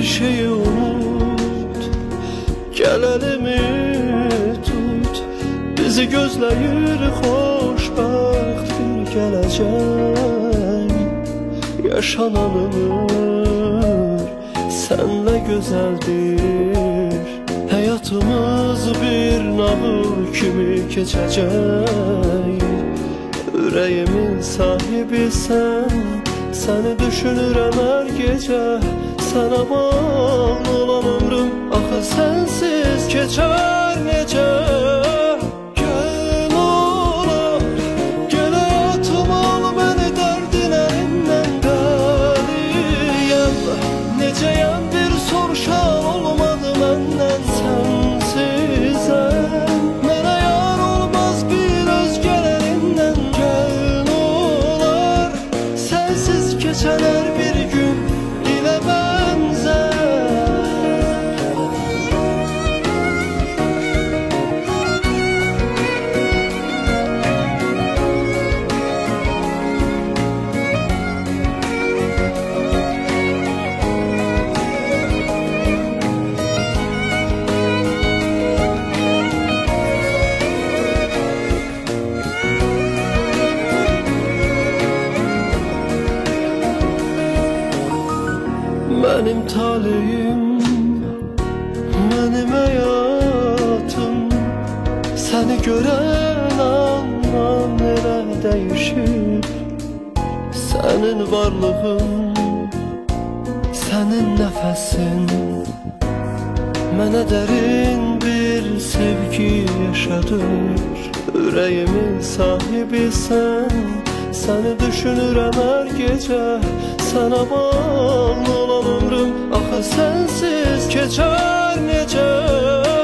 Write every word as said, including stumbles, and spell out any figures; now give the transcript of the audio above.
şeyi unut, gel elimi tut. Bizi gözləyir xoşbəxt bir gələcək. Yaşananır senle güzeldir. Hayatımız bir nağıl kimi keçəcək. Ürəyimin sahibi sen, seni düşünürəm hər gecə. Sana bağlı olan ömrüm axı sensiz keçər necə? Gel olar, gel hayatım al beni dərdin əlindən dəliyəm. Necəyəm bir soruşan olmadı məndən sensizəm. Mənə yar olmaz bir özgəlerindən. Gel olar, sensiz keçən hər bir gün dilə bənzər. Benim talihim, benim hayatım. Seni gören andan elə değişir. Senin varlığın, senin nefesin mənə dərin bir sevgi yaşadır. Ürəyimin sahibi sen, seni düşünürəm hər gecə. Sana bağlı olan ömrüm axı sensiz keçər necə?